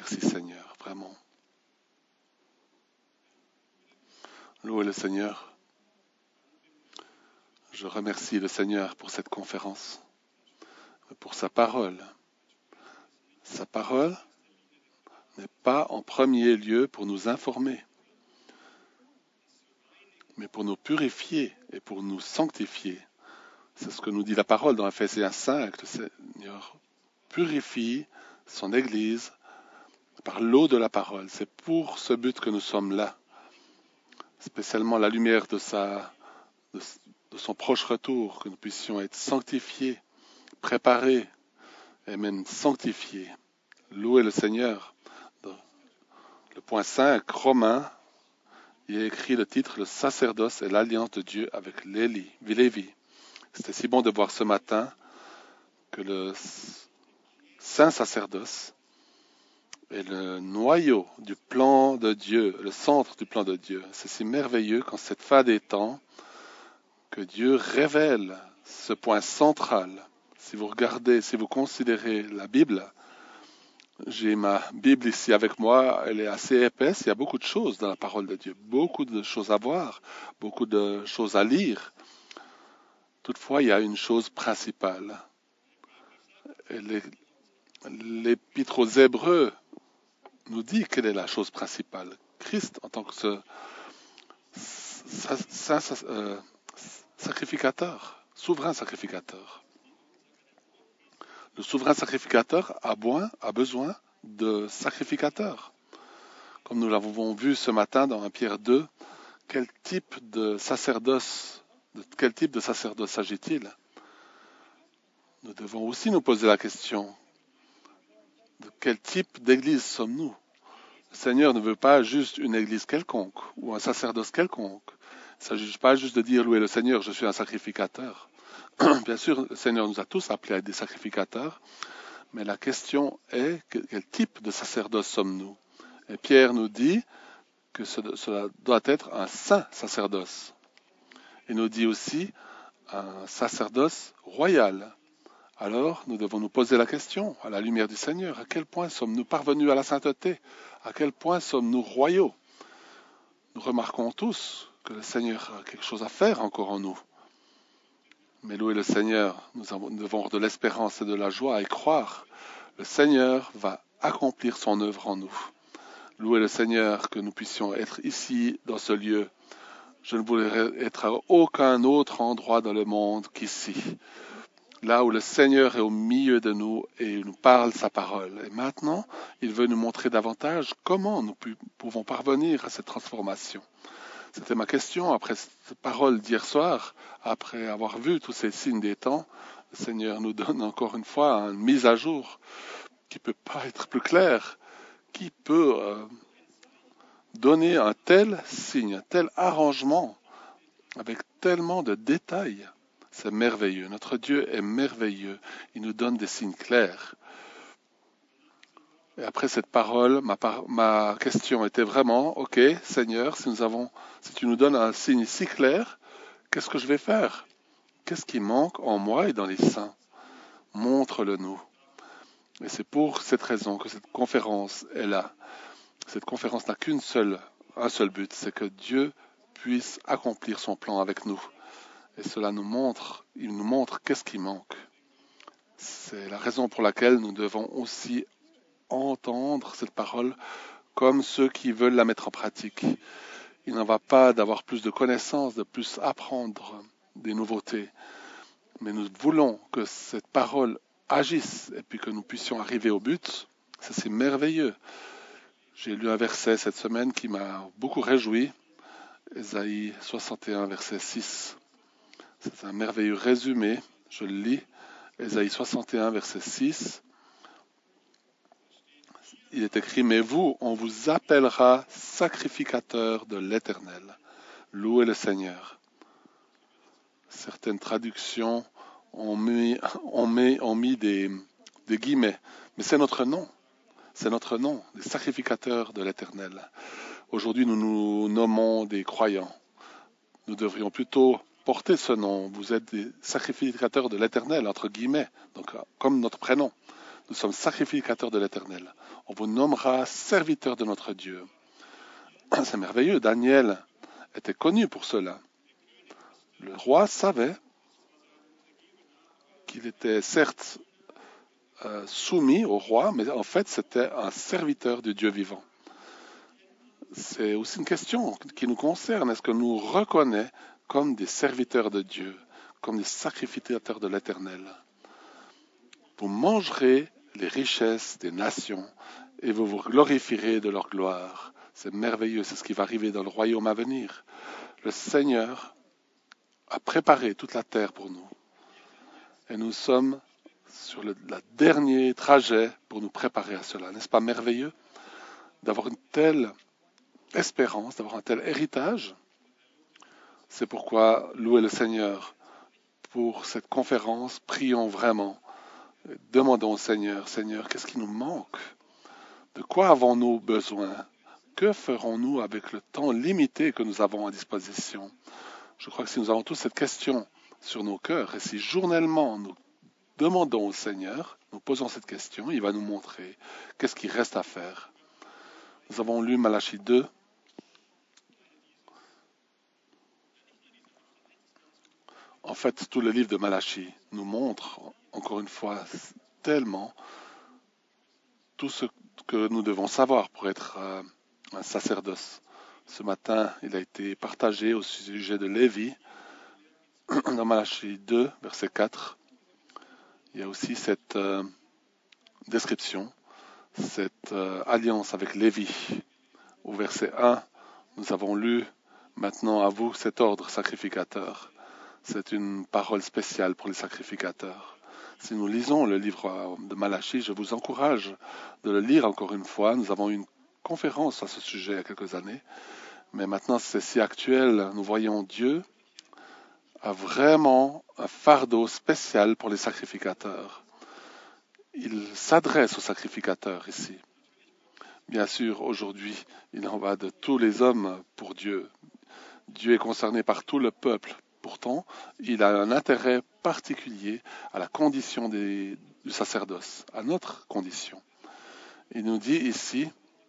Merci Seigneur, vraiment. Louez le Seigneur. Je remercie le Seigneur pour cette conférence, pour sa parole. Sa parole n'est pas en premier lieu pour nous informer, mais pour nous purifier et pour nous sanctifier. C'est ce que nous dit la parole dans Ephésiens 5. Le Seigneur purifie son Église par l'eau de la parole. C'est pour ce but que nous sommes là, spécialement à la lumière de son proche retour, que nous puissions être sanctifiés, préparés et même sanctifiés. Louez le Seigneur. Dans le point 5, Romains, il est écrit le titre, le sacerdoce et l'alliance de Dieu avec Lévi. C'était si bon de voir ce matin que le saint sacerdoce est le noyau du plan de Dieu, le centre du plan de Dieu. C'est si merveilleux qu'en cette fin des temps, que Dieu révèle ce point central. Si vous regardez, si vous considérez la Bible, j'ai ma Bible ici avec moi, elle est assez épaisse, il y a beaucoup de choses dans la parole de Dieu, beaucoup de choses à voir, beaucoup de choses à lire. Toutefois, il y a une chose principale. L'Épître aux Hébreux nous dit quelle est la chose principale. Christ, en tant que sacrificateur, souverain sacrificateur. Le souverain sacrificateur a besoin de sacrificateurs. Comme nous l'avons vu ce matin dans 1 Pierre 2, quel type de sacerdoce s'agit-il? Nous devons aussi nous poser la question, de quel type d'église sommes-nous? Le Seigneur ne veut pas juste une église quelconque ou un sacerdoce quelconque. Il ne s'agit pas juste de dire louez le Seigneur, je suis un sacrificateur. Bien sûr, le Seigneur nous a tous appelés à être des sacrificateurs, mais la question est quel type de sacerdoce sommes-nous? Et Pierre nous dit que cela doit être un saint sacerdoce. Il nous dit aussi un sacerdoce royal. Alors, nous devons nous poser la question, à la lumière du Seigneur, à quel point sommes-nous parvenus à la sainteté? À quel point sommes-nous royaux? Nous remarquons tous que le Seigneur a quelque chose à faire encore en nous. Mais louer le Seigneur, nous devons avoir de l'espérance et de la joie et croire. Le Seigneur va accomplir son œuvre en nous. Louer le Seigneur que nous puissions être ici, dans ce lieu. Je ne voudrais être à aucun autre endroit dans le monde qu'ici. Là où le Seigneur est au milieu de nous et il nous parle sa parole. Et maintenant, il veut nous montrer davantage comment nous pouvons parvenir à cette transformation. C'était ma question après cette parole d'hier soir, après avoir vu tous ces signes des temps. Le Seigneur nous donne encore une fois une mise à jour qui ne peut pas être plus claire, qui peut donner un tel signe, un tel arrangement avec tellement de détails. C'est merveilleux. Notre Dieu est merveilleux. Il nous donne des signes clairs. Et après cette parole, ma question était vraiment, ok, Seigneur, si tu nous donnes un signe si clair, qu'est-ce que je vais faire? Qu'est-ce qui manque en moi et dans les saints? Montre-le nous. Et c'est pour cette raison que cette conférence est là. Cette conférence n'a un seul but, c'est que Dieu puisse accomplir son plan avec nous. Et cela il nous montre qu'est-ce qui manque. C'est la raison pour laquelle nous devons aussi entendre cette parole comme ceux qui veulent la mettre en pratique. Il n'en va pas d'avoir plus de connaissances, de plus apprendre des nouveautés, mais nous voulons que cette parole agisse et puis que nous puissions arriver au but. Ça, c'est merveilleux. J'ai lu un verset cette semaine qui m'a beaucoup réjoui, Ésaïe 61, verset 6. C'est un merveilleux résumé, je le lis, Ésaïe 61, verset 6. Il est écrit, mais vous, on vous appellera sacrificateur de l'Éternel. Louez le Seigneur. Certaines traductions ont mis des guillemets, mais c'est notre nom. C'est notre nom, des sacrificateurs de l'Éternel. Aujourd'hui, nous nous nommons des croyants. Nous devrions plutôt porter ce nom. Vous êtes des sacrificateurs de l'Éternel, entre guillemets, donc comme notre prénom. Nous sommes sacrificateurs de l'Éternel. On vous nommera serviteurs de notre Dieu. C'est merveilleux. Daniel était connu pour cela. Le roi savait qu'il était certes soumis au roi, mais en fait c'était un serviteur du Dieu vivant. C'est aussi une question qui nous concerne. Est-ce que nous reconnaissons comme des serviteurs de Dieu, comme des sacrificateurs de l'Éternel? Vous mangerez les richesses des nations et vous vous glorifierez de leur gloire. C'est merveilleux, c'est ce qui va arriver dans le royaume à venir. Le Seigneur a préparé toute la terre pour nous. Et nous sommes sur le dernier trajet pour nous préparer à cela. N'est-ce pas merveilleux d'avoir une telle espérance, d'avoir un tel héritage? C'est pourquoi louez le Seigneur pour cette conférence. Prions vraiment. Demandons au Seigneur, Seigneur, qu'est-ce qui nous manque? De quoi avons-nous besoin? Que ferons-nous avec le temps limité que nous avons à disposition? Je crois que si nous avons tous cette question sur nos cœurs, et si journellement nous demandons au Seigneur, nous posons cette question, il va nous montrer qu'est-ce qui reste à faire. Nous avons lu Malachie 2. En fait, tout le livre de Malachie nous montre, encore une fois, tellement tout ce que nous devons savoir pour être un sacerdoce. Ce matin, il a été partagé au sujet de Lévi, dans Malachie 2, verset 4. Il y a aussi cette description, cette alliance avec Lévi. Au verset 1, nous avons lu maintenant à vous cet ordre sacrificateur. C'est une parole spéciale pour les sacrificateurs. Si nous lisons le livre de Malachie, je vous encourage de le lire encore une fois. Nous avons eu une conférence à ce sujet il y a quelques années, mais maintenant c'est si actuel. Nous voyons Dieu a vraiment un fardeau spécial pour les sacrificateurs. Il s'adresse aux sacrificateurs ici. Bien sûr, aujourd'hui, il en va de tous les hommes pour Dieu. Dieu est concerné par tout le peuple. Pourtant, il a un intérêt particulier à la condition du sacerdoce, à notre condition. Il nous dit ici,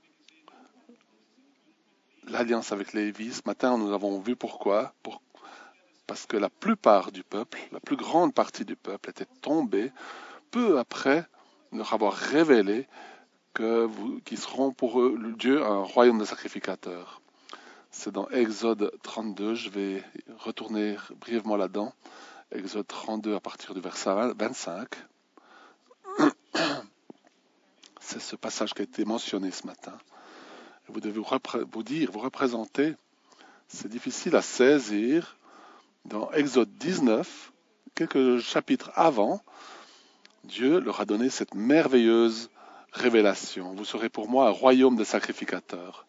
l'alliance avec Lévi, ce matin nous avons vu pourquoi, parce que la plupart du peuple, la plus grande partie du peuple était tombée peu après leur avoir révélé qu'ils seront pour eux, Dieu, un royaume de sacrificateurs. C'est dans Exode 32, je vais retourner brièvement là-dedans. Exode 32 à partir du verset 25. C'est ce passage qui a été mentionné ce matin. Vous devez vous représenter. C'est difficile à saisir. Dans Exode 19, quelques chapitres avant, Dieu leur a donné cette merveilleuse révélation. Vous serez pour moi un royaume de sacrificateurs,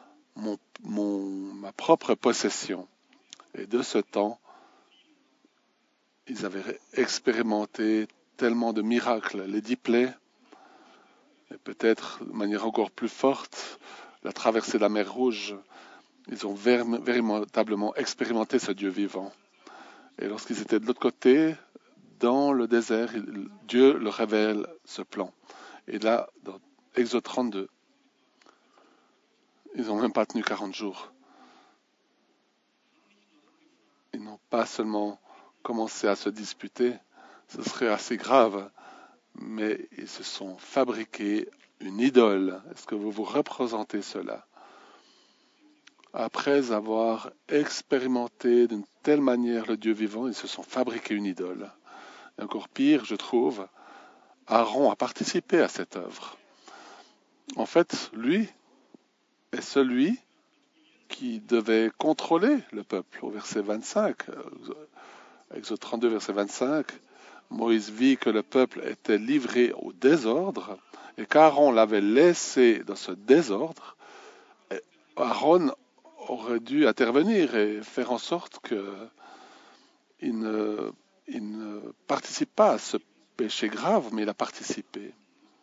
ma propre possession. Et de ce temps, ils avaient expérimenté tellement de miracles, les 10 plaies, et peut-être de manière encore plus forte, la traversée de la mer Rouge. Ils ont véritablement expérimenté ce Dieu vivant. Et lorsqu'ils étaient de l'autre côté, dans le désert, Dieu leur révèle ce plan. Et là, dans Exode 32, ils n'ont même pas tenu 40 jours. Ils n'ont pas seulement commencé à se disputer, ce serait assez grave, mais ils se sont fabriqués une idole. Est-ce que vous vous représentez cela? Après avoir expérimenté d'une telle manière le Dieu vivant, ils se sont fabriqués une idole. Et encore pire, je trouve, Aaron a participé à cette œuvre. En fait, lui est celui qui devait contrôler le peuple. Au verset 25, Exode 32, verset 25, Moïse vit que le peuple était livré au désordre et qu'Aaron l'avait laissé dans ce désordre. Aaron aurait dû intervenir et faire en sorte qu'il ne participe pas à ce péché grave, mais il a participé.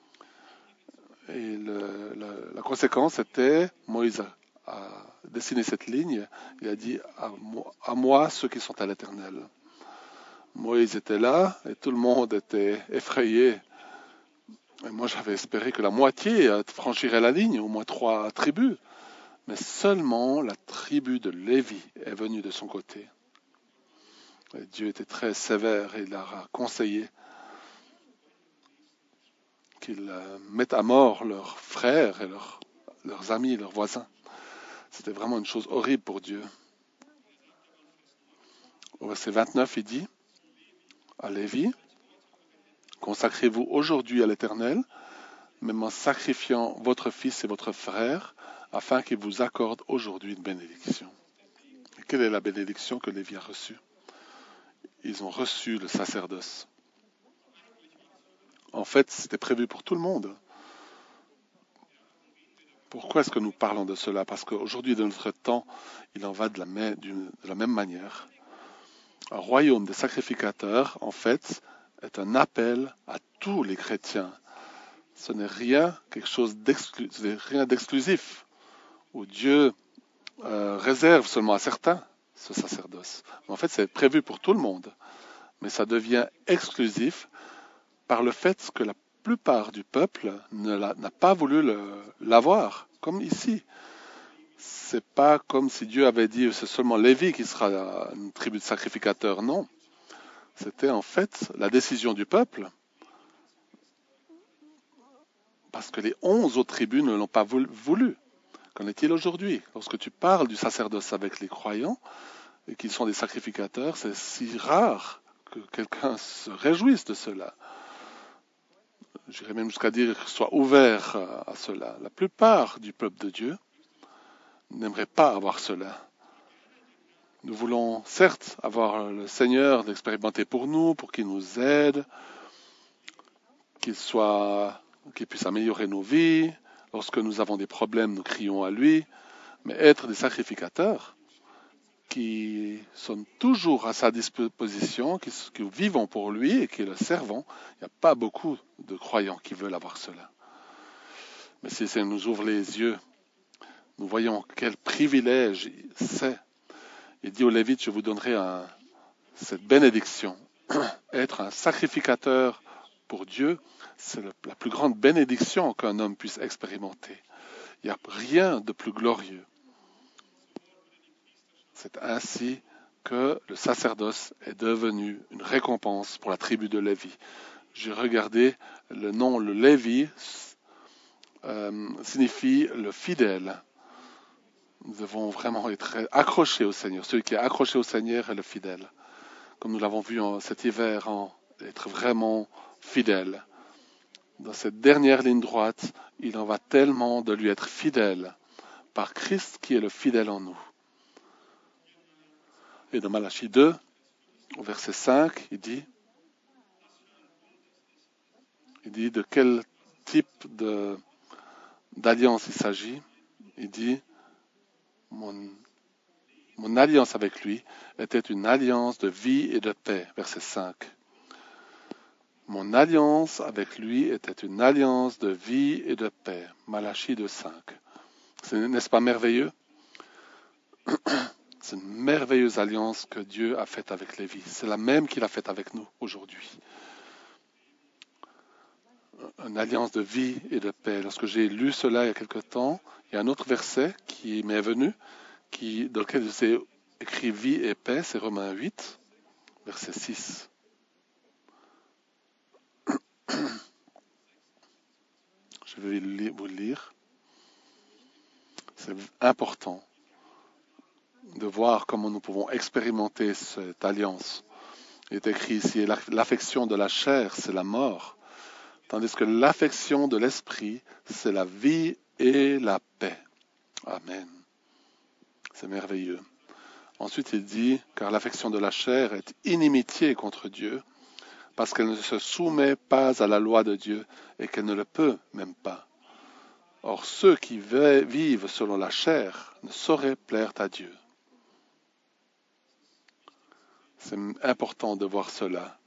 Et la conséquence était, Moïse a dessiné cette ligne, il a dit à moi ceux qui sont à l'Éternel. Moïse était là et tout le monde était effrayé. Et moi, j'avais espéré que la moitié franchirait la ligne, au moins 3 tribus. Mais seulement la tribu de Lévi est venue de son côté. Et Dieu était très sévère et il leur a conseillé qu'ils mettent à mort leurs frères et leurs amis, leurs voisins. C'était vraiment une chose horrible pour Dieu. Au verset 29, il dit à Lévi, consacrez-vous aujourd'hui à l'Éternel, même en sacrifiant votre fils et votre frère, afin qu'il vous accorde aujourd'hui une bénédiction. Et quelle est la bénédiction que Lévi a reçue? Ils ont reçu le sacerdoce. En fait, c'était prévu pour tout le monde. Pourquoi est-ce que nous parlons de cela? Parce qu'aujourd'hui, de notre temps, il en va de la même manière. Un royaume des sacrificateurs, en fait, est un appel à tous les chrétiens. Ce n'est rien, rien d'exclusif, où Dieu réserve seulement à certains ce sacerdoce. Mais en fait, c'est prévu pour tout le monde. Mais ça devient exclusif par le fait que la plupart du peuple n'a pas voulu l'avoir, comme ici. C'est pas comme si Dieu avait dit c'est seulement Lévi qui sera une tribu de sacrificateurs, non. C'était en fait la décision du peuple, parce que les 11 autres tribus ne l'ont pas voulu. Qu'en est-il aujourd'hui? Lorsque tu parles du sacerdoce avec les croyants, et qu'ils sont des sacrificateurs, c'est si rare que quelqu'un se réjouisse de cela. J'irais même jusqu'à dire qu'il soit ouvert à cela. La plupart du peuple de Dieu n'aimerait pas avoir cela. Nous voulons certes avoir le Seigneur d'expérimenter pour nous, pour qu'il nous aide, qu'il puisse améliorer nos vies. Lorsque nous avons des problèmes, nous crions à lui. Mais être des sacrificateurs qui sont toujours à sa disposition, qui vivons pour lui et qui le servons, il n'y a pas beaucoup de croyants qui veulent avoir cela. Mais si ça nous ouvre les yeux, nous voyons quel privilège c'est. Il dit aux Lévites, je vous donnerai cette bénédiction. Être un sacrificateur pour Dieu, c'est la plus grande bénédiction qu'un homme puisse expérimenter. Il n'y a rien de plus glorieux. C'est ainsi que le sacerdoce est devenu une récompense pour la tribu de Lévi. J'ai regardé le nom, le Lévi signifie le fidèle. Nous devons vraiment être accrochés au Seigneur. Celui qui est accroché au Seigneur est le fidèle. Comme nous l'avons vu cet hiver, être vraiment fidèle. Dans cette dernière ligne droite, il en va tellement de lui être fidèle par Christ qui est le fidèle en nous. Et dans Malachie 2, au verset 5, il dit de quel type d'alliance il s'agit. Il dit mon alliance avec lui était une alliance de vie et de paix. Verset 5. Mon alliance avec lui était une alliance de vie et de paix. Malachie 2.5. N'est-ce pas merveilleux? C'est une merveilleuse alliance que Dieu a faite avec Lévi. C'est la même qu'il a faite avec nous aujourd'hui. Une alliance de vie et de paix. Lorsque j'ai lu cela il y a quelque temps, il y a un autre verset qui m'est venu, dans lequel c'est écrit vie et paix, c'est Romains 8, verset 6. Je vais vous le lire. C'est important de voir comment nous pouvons expérimenter cette alliance. Il est écrit ici, l'affection de la chair, c'est la mort, tandis que l'affection de l'esprit, c'est la vie et la paix. Amen. C'est merveilleux. Ensuite, il dit, car l'affection de la chair est inimitié contre Dieu, parce qu'elle ne se soumet pas à la loi de Dieu et qu'elle ne le peut même pas. Or, ceux qui vivent selon la chair ne sauraient plaire à Dieu. C'est important de voir cela.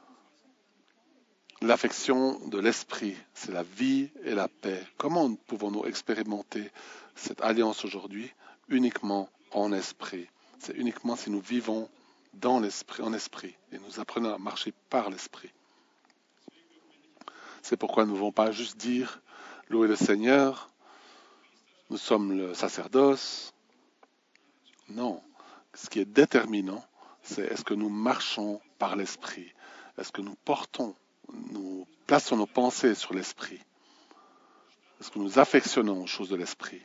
L'affection de l'esprit, c'est la vie et la paix. Comment pouvons-nous expérimenter cette alliance aujourd'hui? Uniquement en esprit. C'est uniquement si nous vivons dans l'esprit, en esprit, et nous apprenons à marcher par l'esprit. C'est pourquoi nous ne devons pas juste dire louer le Seigneur, nous sommes le sacerdoce. Non, ce qui est déterminant, c'est est-ce que nous marchons par l'Esprit? Est-ce que nous plaçons nos pensées sur l'Esprit? Est-ce que nous affectionnons aux choses de l'Esprit?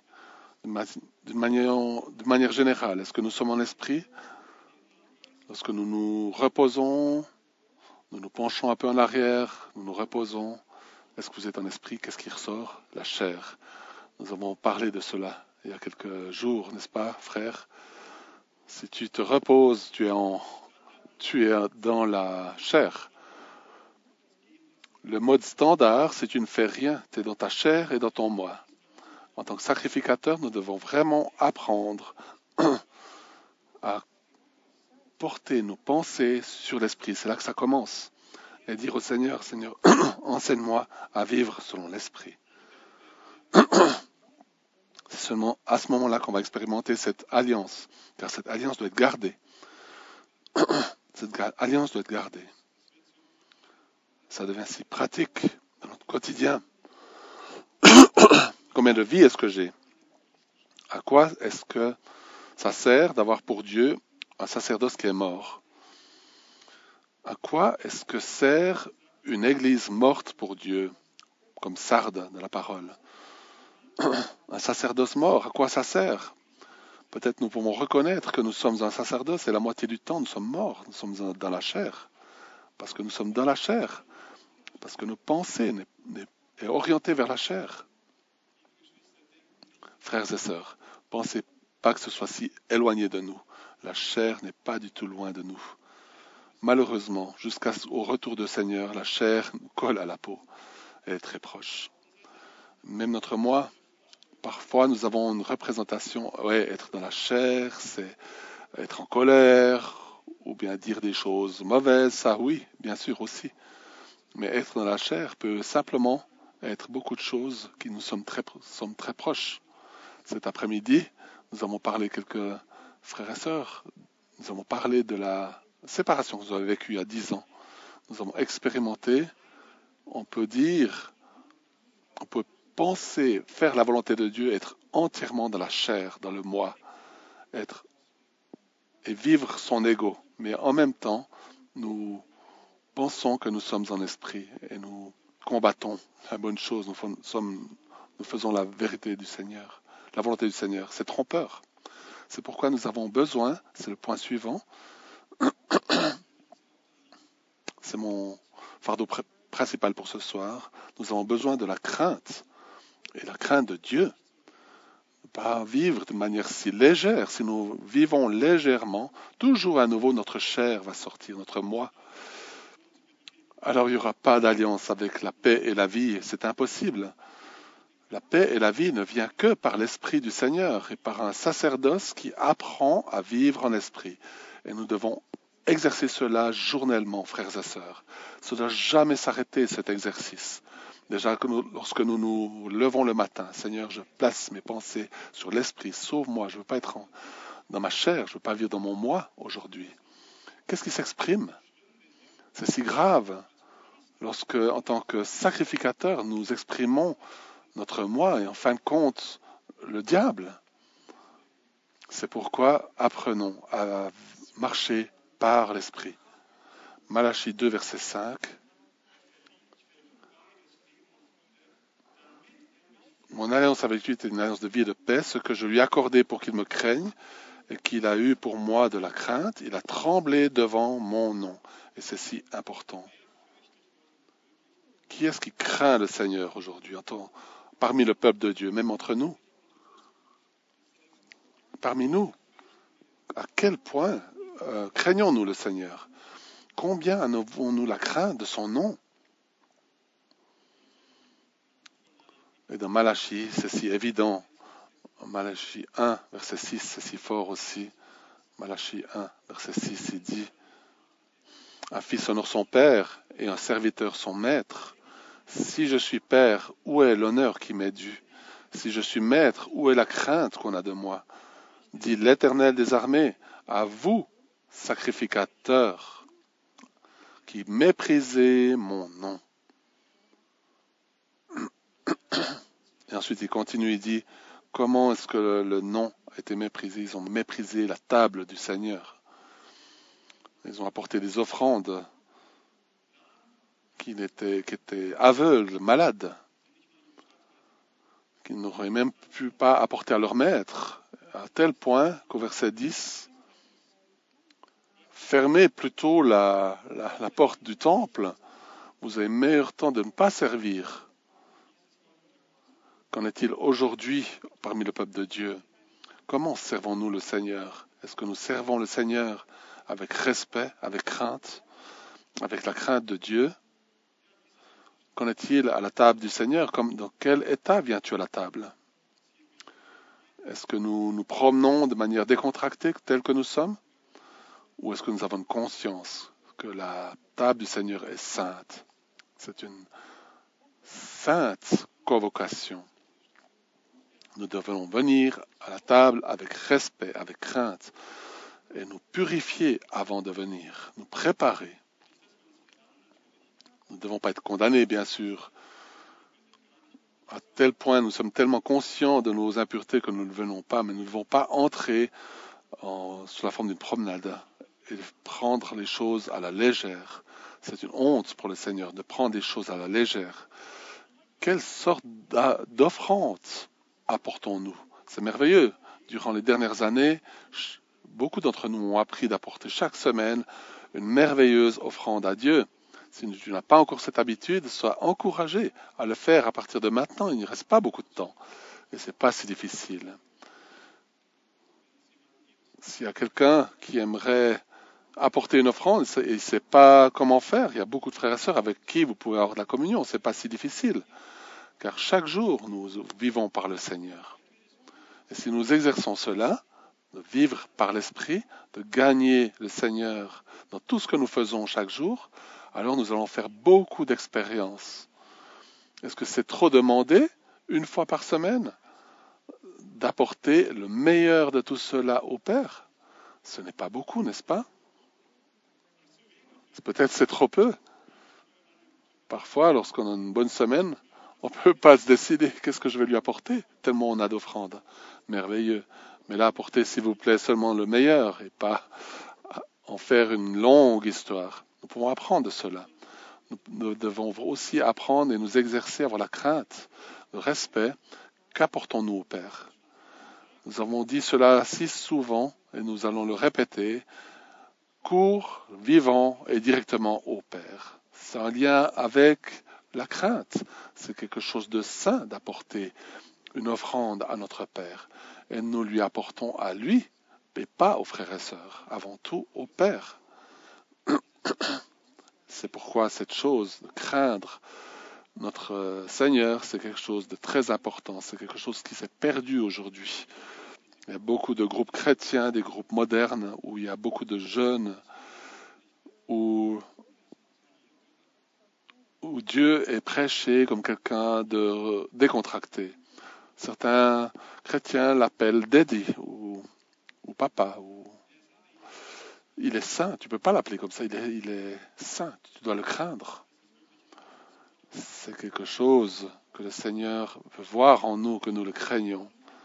De manière générale, est-ce que nous sommes en Esprit? Lorsque nous nous reposons, nous nous penchons un peu en arrière, nous nous reposons. Est-ce que vous êtes en esprit? Qu'est-ce qui ressort? La chair. Nous avons parlé de cela il y a quelques jours, n'est-ce pas, frère? Si tu te reposes, tu es dans la chair. Le mode standard, c'est tu ne fais rien, tu es dans ta chair et dans ton moi. En tant que sacrificateur, nous devons vraiment apprendre à porter nos pensées sur l'esprit. C'est là que ça commence. Et dire au Seigneur, Seigneur, enseigne-moi à vivre selon l'esprit. C'est seulement à ce moment-là qu'on va expérimenter cette alliance, car cette alliance doit être gardée. Cette alliance doit être gardée. Ça devient si pratique dans notre quotidien. Combien de vies est-ce que j'ai? À quoi est-ce que ça sert d'avoir pour Dieu un sacerdoce qui est mort? À quoi est-ce que sert une église morte pour Dieu, comme Sardes de la parole? Un sacerdoce mort, à quoi ça sert? Peut-être nous pouvons reconnaître que nous sommes un sacerdoce et la moitié du temps nous sommes morts, nous sommes dans la chair. Parce que nous sommes dans la chair, parce que nos pensées sont orientées vers la chair. Frères et sœurs, pensez pas que ce soit si éloigné de nous. La chair n'est pas du tout loin de nous. Malheureusement, jusqu'au retour du Seigneur, la chair nous colle à la peau. Elle est très proche. Même notre moi, parfois nous avons une représentation, ouais, être dans la chair, c'est être en colère, ou bien dire des choses mauvaises, ça oui, bien sûr aussi. Mais être dans la chair peut simplement être beaucoup de choses qui nous sommes très proches. Cet après-midi, nous avons parlé, quelques frères et sœurs, nous avons parlé de la séparation que vous avez vécue il y a 10 ans. Nous avons expérimenté, on peut dire, on peut penser, faire la volonté de Dieu, être entièrement dans la chair, dans le moi, être et vivre son ego. Mais en même temps, nous pensons que nous sommes en esprit et nous combattons la bonne chose, nous faisons la vérité du Seigneur, la volonté du Seigneur. C'est trompeur. C'est pourquoi nous avons besoin, c'est le point suivant, c'est mon fardeau principal pour ce soir, nous avons besoin de la crainte, et la crainte de Dieu. Ne pas vivre de manière si légère. Si nous vivons légèrement, toujours à nouveau notre chair va sortir, notre moi. Alors il n'y aura pas d'alliance avec la paix et la vie, c'est impossible. La paix et la vie ne viennent que par l'Esprit du Seigneur et par un sacerdoce qui apprend à vivre en esprit. Et nous devons exercer cela journellement, frères et sœurs. Ça ne doit jamais s'arrêter, cet exercice. Déjà, lorsque nous nous levons le matin, Seigneur, je place mes pensées sur l'Esprit, sauve-moi, je ne veux pas être dans ma chair, je ne veux pas vivre dans mon moi aujourd'hui. Qu'est-ce qui s'exprime? C'est si grave lorsque, en tant que sacrificateur, nous exprimons notre moi et en fin de compte, le diable. C'est pourquoi apprenons à marcher par l'Esprit. Malachie 2, verset 5. Mon alliance avec lui était une alliance de vie et de paix, ce que je lui ai accordé pour qu'il me craigne et qu'il a eu pour moi de la crainte. Il a tremblé devant mon nom. Et c'est si important. Qui est-ce qui craint le Seigneur aujourd'hui, parmi le peuple de Dieu, même entre nous? Parmi nous, à quel point craignons-nous le Seigneur? Combien avons-nous la crainte de son nom? Et dans Malachie, c'est si évident. Malachie 1, verset 6, c'est si fort aussi. Malachie 1, verset 6, il dit: un fils honore son père et un serviteur son maître. Si je suis père, où est l'honneur qui m'est dû? Si je suis maître, où est la crainte qu'on a de moi? Dit l'Éternel des armées, à vous, sacrificateurs, qui méprisez mon nom. Et ensuite, il continue, il dit, comment est-ce que le nom a été méprisé? Ils ont méprisé la table du Seigneur. Ils ont apporté des offrandes qui étaient aveugles, malades, qu'ils n'auraient même pu pas apporter à leur maître, à tel point qu'au verset 10, fermez plutôt la porte du temple, vous avez meilleur temps de ne pas servir. Qu'en est-il aujourd'hui parmi le peuple de Dieu? Comment servons-nous le Seigneur? Est-ce que nous servons le Seigneur avec respect, avec crainte, avec la crainte de Dieu? Qu'en est-il à la table du Seigneur? Dans quel état viens-tu à la table? Est-ce que nous nous promenons de manière décontractée, telle que nous sommes? Ou est-ce que nous avons une conscience que la table du Seigneur est sainte? C'est une sainte convocation. Nous devons venir à la table avec respect, avec crainte, et nous purifier avant de venir, nous préparer. Nous ne devons pas être condamnés, bien sûr, à tel point nous sommes tellement conscients de nos impuretés que nous ne venons pas, mais nous ne devons pas entrer sous la forme d'une promenade et prendre les choses à la légère. C'est une honte pour le Seigneur de prendre des choses à la légère. Quelle sorte d'offrande apportons-nous? C'est merveilleux. Durant les dernières années, beaucoup d'entre nous ont appris d'apporter chaque semaine une merveilleuse offrande à Dieu. Si tu n'as pas encore cette habitude, sois encouragé à le faire à partir de maintenant. Il ne reste pas beaucoup de temps et ce n'est pas si difficile. S'il y a quelqu'un qui aimerait apporter une offrande et il ne sait pas comment faire, il y a beaucoup de frères et sœurs avec qui vous pouvez avoir de la communion. Ce n'est pas si difficile, car chaque jour nous vivons par le Seigneur. Et si nous exerçons cela, de vivre par l'Esprit, de gagner le Seigneur dans tout ce que nous faisons chaque jour, alors nous allons faire beaucoup d'expériences. Est-ce que c'est trop demandé, une fois par semaine, d'apporter le meilleur de tout cela au Père? Ce n'est pas beaucoup, n'est-ce pas? Peut-être c'est trop peu. Parfois, lorsqu'on a une bonne semaine, on ne peut pas se décider qu'est-ce que je vais lui apporter, tellement on a d'offrandes. Merveilleux. Mais là, apportez, s'il vous plaît, seulement le meilleur et pas en faire une longue histoire. Nous pouvons apprendre de cela. Nous devons aussi apprendre et nous exercer à avoir la crainte, le respect. Qu'apportons-nous au Père? Nous avons dit cela si souvent et nous allons le répéter. Court, vivant et directement au Père. C'est un lien avec la crainte. C'est quelque chose de saint d'apporter une offrande à notre Père. Et nous lui apportons à lui, mais pas aux frères et sœurs, avant tout au Père. C'est pourquoi cette chose de craindre notre Seigneur, c'est quelque chose de très important. C'est quelque chose qui s'est perdu aujourd'hui. Il y a beaucoup de groupes chrétiens, des groupes modernes, où il y a beaucoup de jeunes, où Dieu est prêché comme quelqu'un de décontracté. Certains chrétiens l'appellent Daddy ou Papa. Il est saint, tu ne peux pas l'appeler comme ça, il est saint, tu dois le craindre. C'est quelque chose que le Seigneur veut voir en nous, que nous le craignons.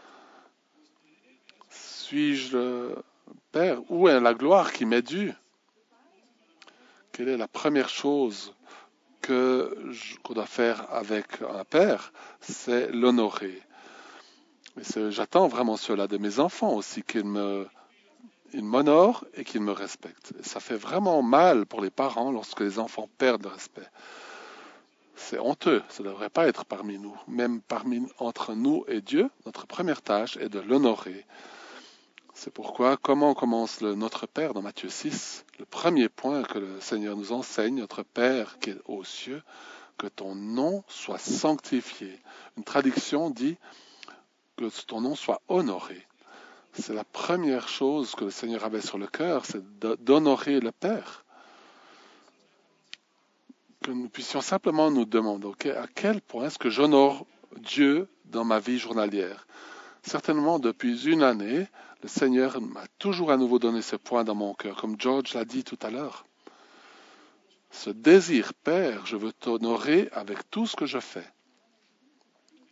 Suis-je le Père? Où est la gloire qui m'est due? Quelle est la première chose qu'on doit faire avec un père? C'est l'honorer. Et j'attends vraiment cela de mes enfants aussi, qu'ils m'honorent et qu'ils me respectent. Et ça fait vraiment mal pour les parents lorsque les enfants perdent le respect. C'est honteux, ça ne devrait pas être parmi nous. Même entre nous et Dieu, notre première tâche est de l'honorer. C'est pourquoi, comment commence Notre Père dans Matthieu 6? Le premier point que le Seigneur nous enseigne, notre Père qui est aux cieux, que ton nom soit sanctifié. Une traduction dit que ton nom soit honoré. C'est la première chose que le Seigneur avait sur le cœur, c'est d'honorer le Père. Que nous puissions simplement nous demander, à quel point est-ce que j'honore Dieu dans ma vie journalière? Certainement, depuis une année, le Seigneur m'a toujours à nouveau donné ce point dans mon cœur, comme George l'a dit tout à l'heure. Ce désir, Père, je veux t'honorer avec tout ce que je fais.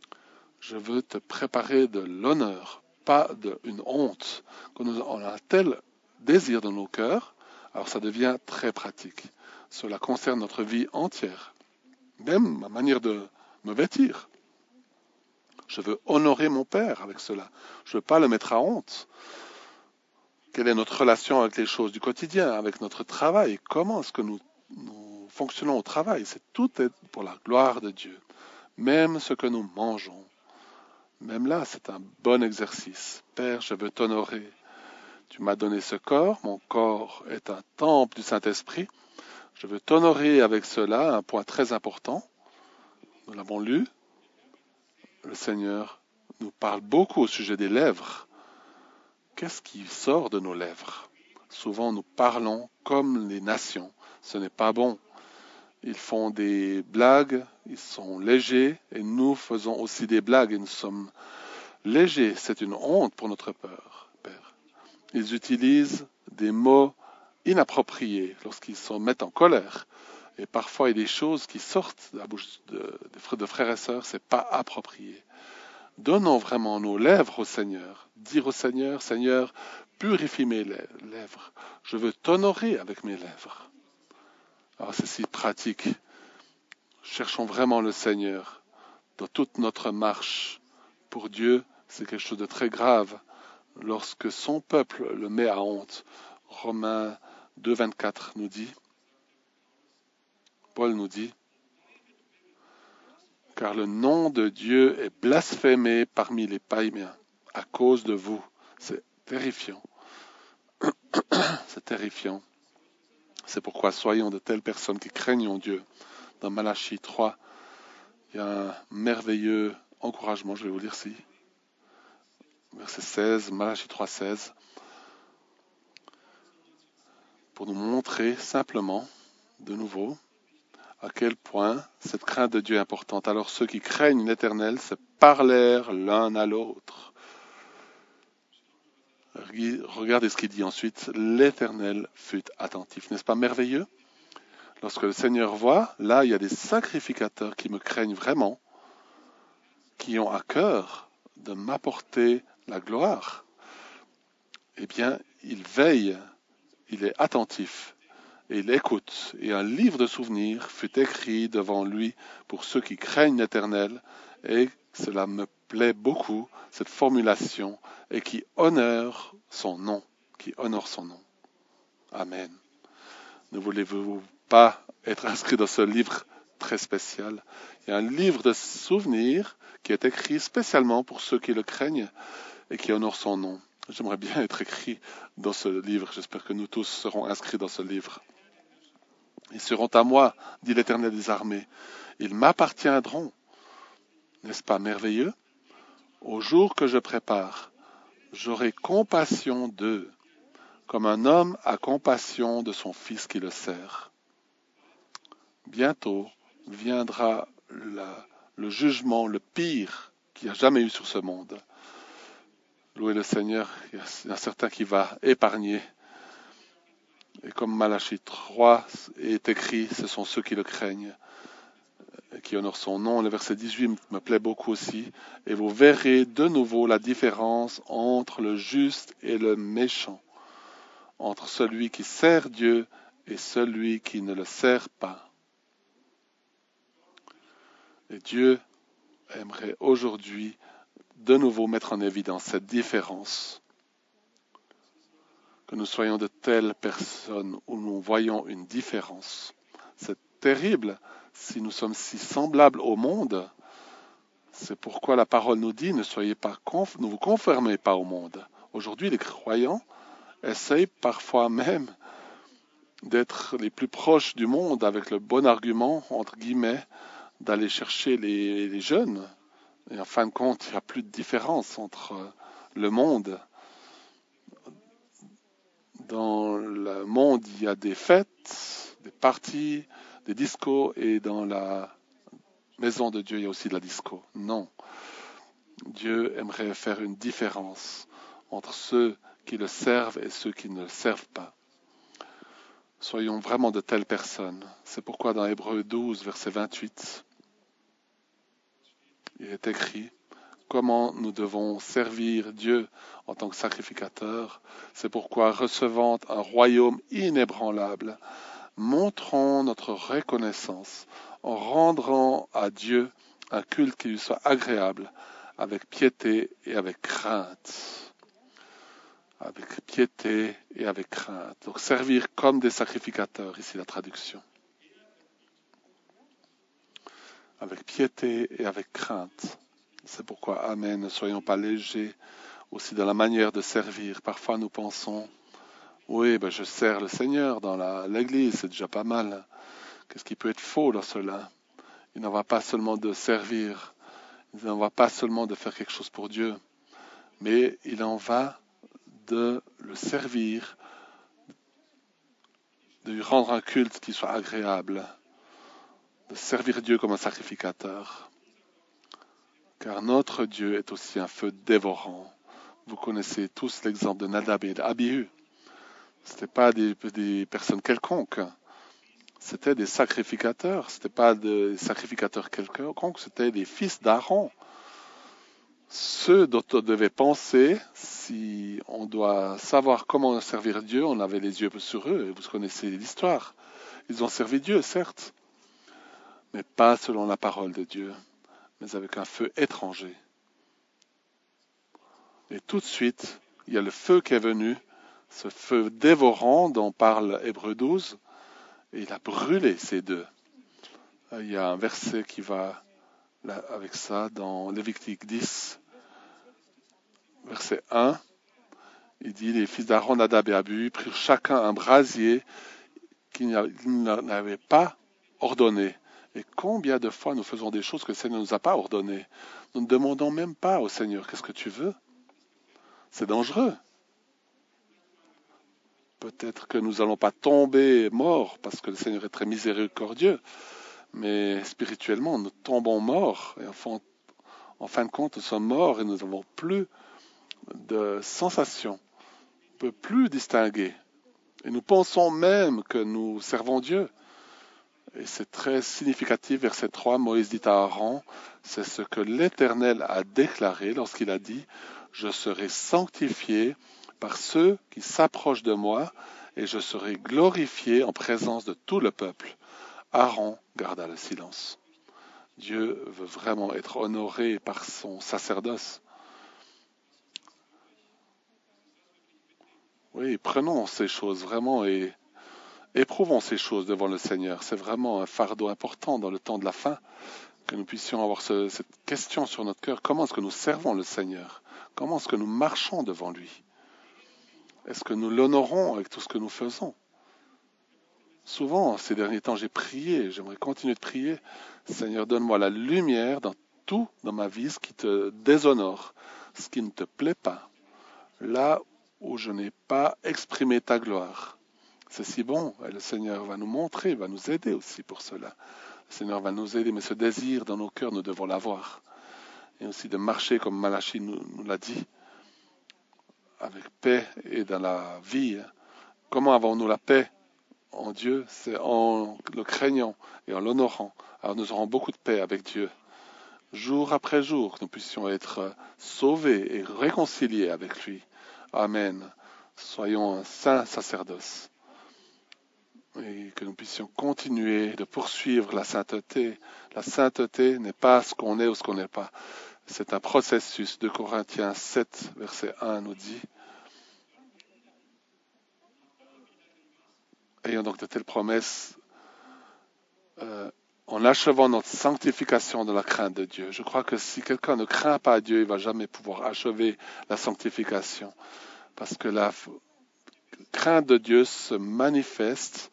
Je veux te préparer de l'honneur, pas une honte. Quand on a un tel désir dans nos cœurs, alors ça devient très pratique. Cela concerne notre vie entière, même ma manière de me vêtir. Je veux honorer mon Père avec cela. Je ne veux pas le mettre à honte. Quelle est notre relation avec les choses du quotidien, avec notre travail? Comment est-ce que nous fonctionnons au travail? Tout est pour la gloire de Dieu. Même ce que nous mangeons. Même là, c'est un bon exercice. Père, je veux t'honorer. Tu m'as donné ce corps. Mon corps est un temple du Saint-Esprit. Je veux t'honorer avec cela, un point très important. Nous l'avons lu. Le Seigneur nous parle beaucoup au sujet des lèvres. Qu'est-ce qui sort de nos lèvres? Souvent, nous parlons comme les nations. Ce n'est pas bon. Ils font des blagues, ils sont légers, et nous faisons aussi des blagues, et nous sommes légers. C'est une honte pour notre Père. Ils utilisent des mots inappropriés lorsqu'ils se mettent en colère. Et parfois, il y a des choses qui sortent de la bouche de frères et sœurs, c'est pas approprié. Donnons vraiment nos lèvres au Seigneur. Dire au Seigneur, Seigneur, purifie mes lèvres. Je veux t'honorer avec mes lèvres. Alors c'est si pratique. Cherchons vraiment le Seigneur dans toute notre marche. Pour Dieu, c'est quelque chose de très grave lorsque son peuple le met à honte. Romains 2, 24 nous dit, Paul nous dit, car le nom de Dieu est blasphémé parmi les païens à cause de vous. C'est terrifiant. C'est terrifiant. C'est pourquoi soyons de telles personnes qui craignent Dieu. Dans Malachie 3, il y a un merveilleux encouragement, je vais vous lire ici. Verset 16, Malachie 3, 16. Pour nous montrer simplement, de nouveau, à quel point cette crainte de Dieu est importante. Alors ceux qui craignent l'Éternel se parlèrent l'un à l'autre. Regardez ce qu'il dit ensuite. L'Éternel fut attentif. N'est-ce pas merveilleux? Lorsque le Seigneur voit, là, il y a des sacrificateurs qui me craignent vraiment, qui ont à cœur de m'apporter la gloire. Eh bien, il veille, il est attentif, et il écoute. Et un livre de souvenirs fut écrit devant lui pour ceux qui craignent l'Éternel, et cela me plaît beaucoup, cette formulation, et qui honore son nom, Amen. Ne voulez-vous pas être inscrit dans ce livre très spécial? Il y a un livre de souvenirs qui est écrit spécialement pour ceux qui le craignent et qui honorent son nom. J'aimerais bien être écrit dans ce livre. J'espère que nous tous serons inscrits dans ce livre. Ils seront à moi, dit l'Éternel des armées. Ils m'appartiendront. N'est-ce pas merveilleux? Au jour que je prépare, j'aurai compassion d'eux, comme un homme a compassion de son fils qui le sert. Bientôt viendra le jugement le pire qu'il y a jamais eu sur ce monde. Louez le Seigneur, il y a certain qui va épargner. Et comme Malachie 3 est écrit, ce sont ceux qui le craignent, qui honorent son nom. Le verset 18 me plaît beaucoup aussi. Et vous verrez de nouveau la différence entre le juste et le méchant, entre celui qui sert Dieu et celui qui ne le sert pas. Et Dieu aimerait aujourd'hui de nouveau mettre en évidence cette différence. Que nous soyons de telles personnes où nous voyons une différence. C'est terrible si nous sommes si semblables au monde. C'est pourquoi la parole nous dit, ne vous conformez pas au monde. Aujourd'hui, les croyants essayent parfois même d'être les plus proches du monde avec le bon argument, entre guillemets, d'aller chercher les jeunes. Et en fin de compte, il n'y a plus de différence entre le monde. Dans le monde, il y a des fêtes, des parties, des discos, et dans la maison de Dieu, il y a aussi de la disco. Non. Dieu aimerait faire une différence entre ceux qui le servent et ceux qui ne le servent pas. Soyons vraiment de telles personnes. C'est pourquoi dans Hébreux 12, verset 28, il est écrit comment nous devons servir Dieu en tant que sacrificateur. C'est pourquoi, recevant un royaume inébranlable, montrons notre reconnaissance en rendant à Dieu un culte qui lui soit agréable, avec piété et avec crainte. Avec piété et avec crainte. Donc servir comme des sacrificateurs, ici la traduction. Avec piété et avec crainte. C'est pourquoi, Amen, ne soyons pas légers aussi dans la manière de servir. Parfois nous pensons, oui, je sers le Seigneur dans l'église, c'est déjà pas mal. Qu'est-ce qui peut être faux dans cela? Il n'en va pas seulement de servir, il n'en va pas seulement de faire quelque chose pour Dieu, mais il en va de le servir, de lui rendre un culte qui soit agréable, de servir Dieu comme un sacrificateur. Car notre Dieu est aussi un feu dévorant. Vous connaissez tous l'exemple de Nadab et d'Abihu. Ce n'étaient pas des personnes quelconques. C'était des sacrificateurs. Ce n'étaient pas des sacrificateurs quelconques, c'était des fils d'Aaron. Ceux dont on devait penser, si on doit savoir comment servir Dieu, on avait les yeux sur eux, et vous connaissez l'histoire. Ils ont servi Dieu, certes, mais pas selon la parole de Dieu, mais avec un feu étranger. Et tout de suite, il y a le feu qui est venu, ce feu dévorant dont parle Hébreux 12, et il a brûlé ces deux. Il y a un verset qui va là, avec ça dans Lévitique 10, verset 1. Il dit, les fils d'Aaron, Nadab et Abihu prirent chacun un brasier qu'ils n'avaient pas ordonné. Et combien de fois nous faisons des choses que le Seigneur ne nous a pas ordonnées? Nous ne demandons même pas au Seigneur, qu'est-ce que tu veux? C'est dangereux. Peut-être que nous n'allons pas tomber morts parce que le Seigneur est très miséricordieux, mais spirituellement, nous tombons morts. Et en fin de compte, nous sommes morts et nous n'avons plus de sensations. On ne peut plus distinguer. Et nous pensons même que nous servons Dieu. Et c'est très significatif, verset 3, Moïse dit à Aaron, c'est ce que l'Éternel a déclaré lorsqu'il a dit, je serai sanctifié par ceux qui s'approchent de moi et je serai glorifié en présence de tout le peuple. Aaron garda le silence. Dieu veut vraiment être honoré par son sacerdoce. Oui, prenons ces choses vraiment et éprouvons ces choses devant le Seigneur. C'est vraiment un fardeau important dans le temps de la fin que nous puissions avoir cette question sur notre cœur. Comment est-ce que nous servons le Seigneur? Comment est-ce que nous marchons devant lui? Est-ce que nous l'honorons avec tout ce que nous faisons? Souvent, ces derniers temps, j'ai prié, j'aimerais continuer de prier. Seigneur, donne-moi la lumière dans tout dans ma vie, ce qui te déshonore, ce qui ne te plaît pas. Là où je n'ai pas exprimé ta gloire. C'est si bon, et le Seigneur va nous montrer, va nous aider aussi pour cela. Le Seigneur va nous aider, mais ce désir dans nos cœurs, nous devons l'avoir. Et aussi de marcher, comme Malachie nous l'a dit, avec paix et dans la vie. Comment avons-nous la paix en Dieu? C'est en le craignant et en l'honorant. Alors nous aurons beaucoup de paix avec Dieu. Jour après jour, que nous puissions être sauvés et réconciliés avec lui. Amen. Soyons un saint sacerdoce. Et que nous puissions continuer de poursuivre la sainteté. La sainteté n'est pas ce qu'on est ou ce qu'on n'est pas. C'est un processus. 2 Corinthiens 7, verset 1 nous dit. Ayant donc de telles promesses, en achevant notre sanctification dans la crainte de Dieu. Je crois que si quelqu'un ne craint pas Dieu, il ne va jamais pouvoir achever la sanctification. Parce que la crainte de Dieu se manifeste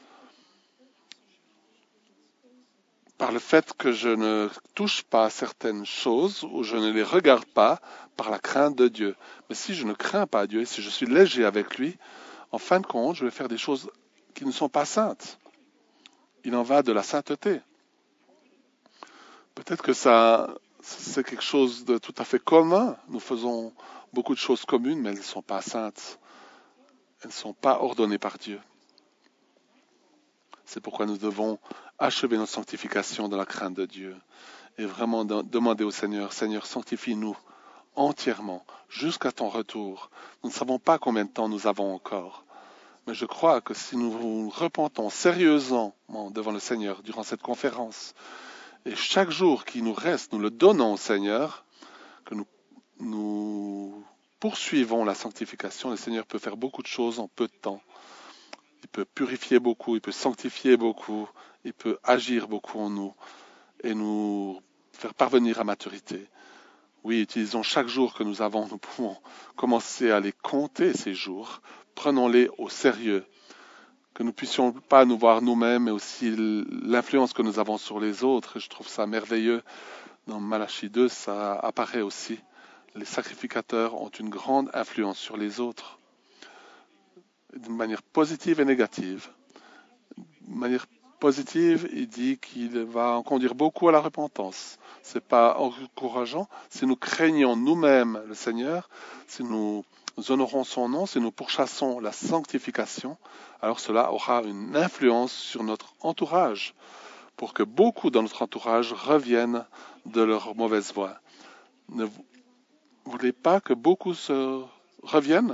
par le fait que je ne touche pas certaines choses ou je ne les regarde pas par la crainte de Dieu. Mais si je ne crains pas Dieu, si je suis léger avec lui, en fin de compte, je vais faire des choses qui ne sont pas saintes. Il en va de la sainteté. Peut-être que c'est quelque chose de tout à fait commun. Nous faisons beaucoup de choses communes, mais elles ne sont pas saintes. Elles ne sont pas ordonnées par Dieu. C'est pourquoi nous devons achever notre sanctification dans la crainte de Dieu et vraiment demander au Seigneur, Seigneur, sanctifie-nous entièrement jusqu'à ton retour. Nous ne savons pas combien de temps nous avons encore. Mais je crois que si nous nous repentons sérieusement devant le Seigneur durant cette conférence, et chaque jour qui nous reste, nous le donnons au Seigneur, que nous poursuivons la sanctification, le Seigneur peut faire beaucoup de choses en peu de temps. Il peut purifier beaucoup, il peut sanctifier beaucoup, il peut agir beaucoup en nous et nous faire parvenir à maturité. Oui, utilisons chaque jour que nous avons, nous pouvons commencer à les compter ces jours. Prenons-les au sérieux. Que nous puissions pas nous voir nous-mêmes, mais aussi l'influence que nous avons sur les autres. Je trouve ça merveilleux. Dans Malachie 2, ça apparaît aussi. Les sacrificateurs ont une grande influence sur les autres, d'une manière positive et négative. De manière positive, il dit qu'il va en conduire beaucoup à la repentance. C'est pas encourageant. Si nous craignons nous-mêmes le Seigneur, si nous honorons son nom, si nous pourchassons la sanctification, alors cela aura une influence sur notre entourage, pour que beaucoup dans notre entourage reviennent de leur mauvaise voie. Ne voulez pas que beaucoup se reviennent,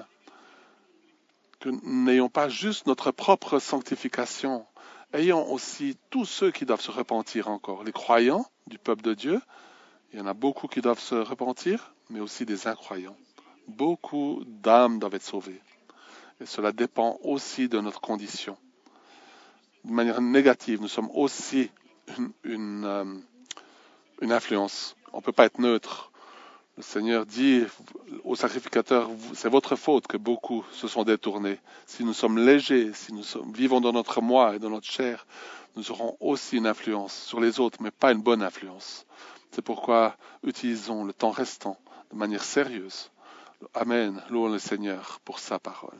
que nous n'ayons pas juste notre propre sanctification, ayons aussi tous ceux qui doivent se repentir encore, les croyants du peuple de Dieu. Il y en a beaucoup qui doivent se repentir, mais aussi des incroyants. Beaucoup d'âmes doivent être sauvées. Et cela dépend aussi de notre condition. De manière négative, nous sommes aussi une influence. On ne peut pas être neutre. Le Seigneur dit aux sacrificateurs, c'est votre faute que beaucoup se sont détournés. Si nous sommes légers, si nous vivons dans notre moi et dans notre chair, nous aurons aussi une influence sur les autres, mais pas une bonne influence. C'est pourquoi utilisons le temps restant de manière sérieuse. Amen. Louons le Seigneur pour sa parole.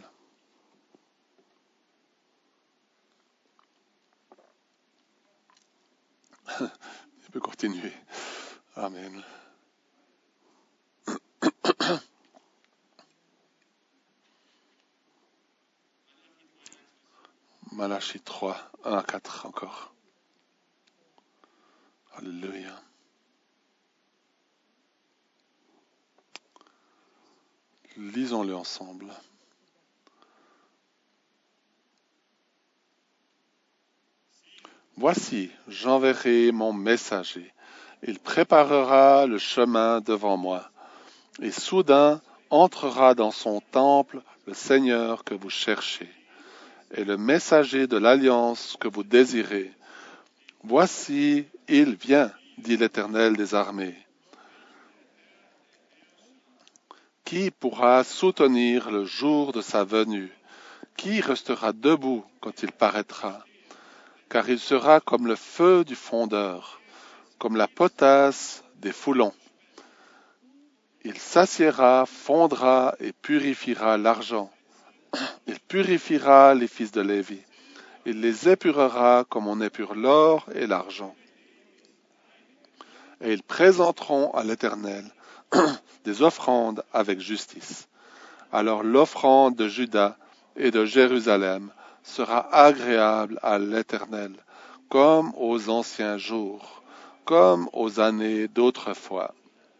Il peut continuer. Amen. Malachie 3, 1 à 4 encore. Alléluia. Lisons-le ensemble. Voici, j'enverrai mon messager. Il préparera le chemin devant moi. Et soudain entrera dans son temple le Seigneur que vous cherchez, et le messager de l'alliance que vous désirez. Voici, il vient, dit l'Éternel des armées. Qui pourra soutenir le jour de sa venue? Qui restera debout quand il paraîtra? Car il sera comme le feu du fondeur, comme la potasse des foulons. Il s'assiera, fondra et purifiera l'argent. Il purifiera les fils de Lévi. Il les épurera comme on épure l'or et l'argent. Et ils présenteront à l'Éternel des offrandes avec justice. Alors l'offrande de Juda et de Jérusalem sera agréable à l'Éternel, comme aux anciens jours, comme aux années d'autrefois.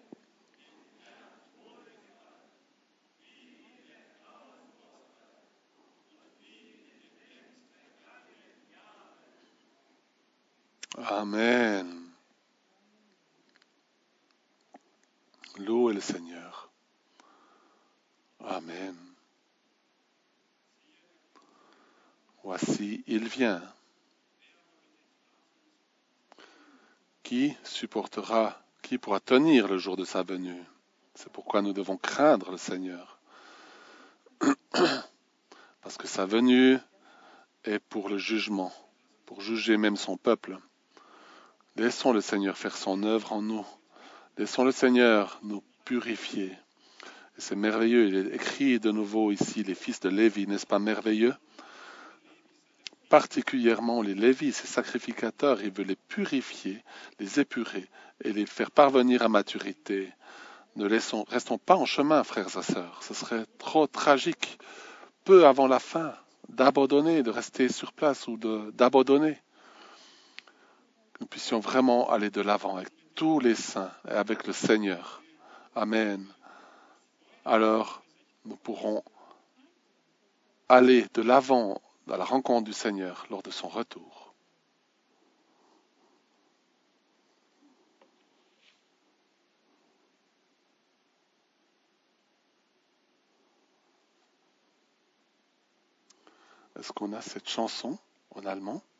Amen. Louez le Seigneur. Amen. Voici, il vient. Qui supportera, qui pourra tenir le jour de sa venue? C'est pourquoi nous devons craindre le Seigneur. Parce que sa venue est pour le jugement, pour juger même son peuple. Laissons le Seigneur faire son œuvre en nous. Laissons le Seigneur nous purifier. Et c'est merveilleux, il est écrit de nouveau ici, les fils de Lévi, n'est-ce pas merveilleux? Particulièrement les Lévis, ces sacrificateurs, il veut les purifier, les épurer et les faire parvenir à maturité. Restons pas en chemin, frères et sœurs. Ce serait trop tragique, peu avant la fin, d'abandonner, de rester sur place ou d'abandonner. Que nous puissions vraiment aller de l'avant avec tous les saints et avec le Seigneur. Amen. alors nous pourrons aller de l'avant à la rencontre du Seigneur lors de son retour. Est-ce qu'on a cette chanson en allemand?